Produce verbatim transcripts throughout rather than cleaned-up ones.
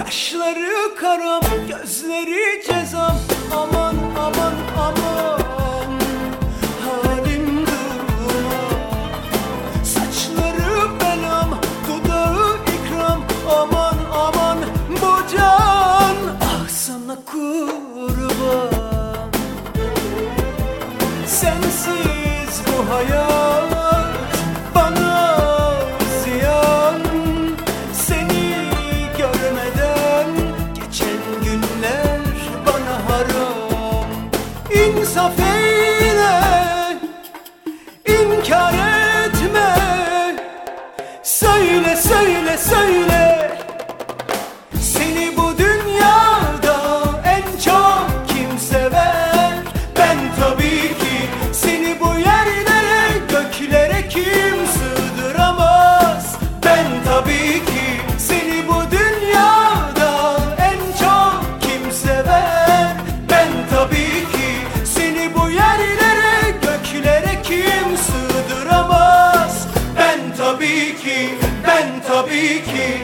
Kaşları karam, gözleri cezam. Aman aman aman, halim duman. Saçları belam, dudağı ikram. Aman aman bu can, ah sana kurban. Sensiz bu hayat bana ziyan. Seni görmeden geçen günler bana haram. İnsaf eyle, inkar etme. Söyle söyle söyle, seni bu dünyada en çok kim sever? Ben tabii ki. Seni bu yerlere, göklere kim sığdıramaz? Ben tabii ki. Seni bu dünyada en çok kim sever? Ben tabii ki. Seni bu yerlere, göklere kim sığdıramaz? Ben tabii ki, ben tabii ki.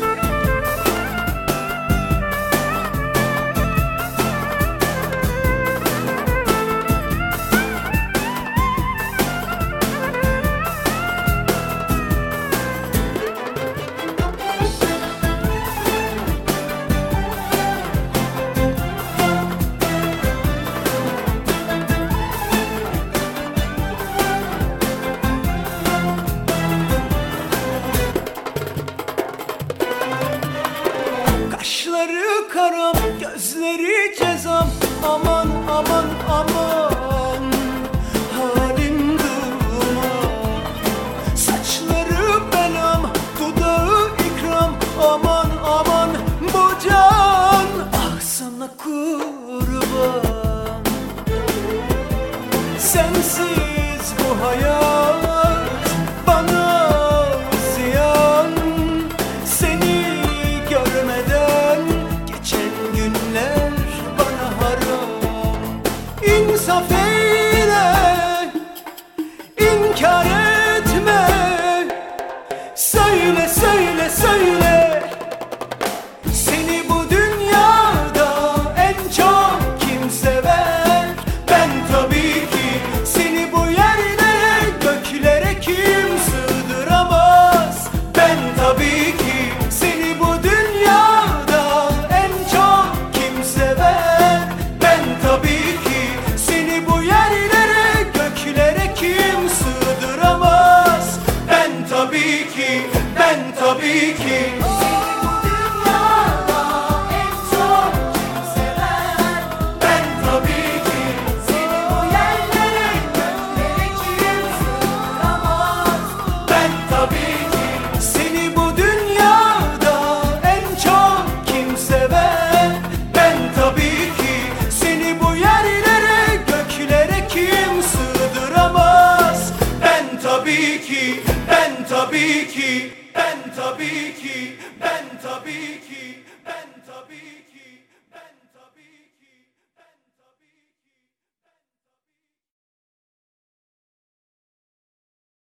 Kaşları karam, gözleri cezam. Aman aman aman, halim duman. Saçları belam, dudağı ikram. Aman aman bu can, ah sana kurban. Sensiz bu hayat bana ziyan. Seni görmeden geçen günler bana haram. İnsaf eyle, inkar etme. Söyle söyle söyle, seni bu dünyada en çok kim sever? Ben tabii ki. Seni bu yerlere, göklere kim sığdıramaz? Ben tabii ki. Seni bu dünyada en çok kim sever? Ben tabii ki. Seni bu yerlere, göklere kim sığdıramaz? Ben tabii ki, ben tabii ki. Seni bu dünyada en çok kim sever? Ben tabii ki. Seni bu yerlere, göklere kim sığdıramaz? Ben tabii ki, ben tabii ki, ben tabii ki, ben tabii ki.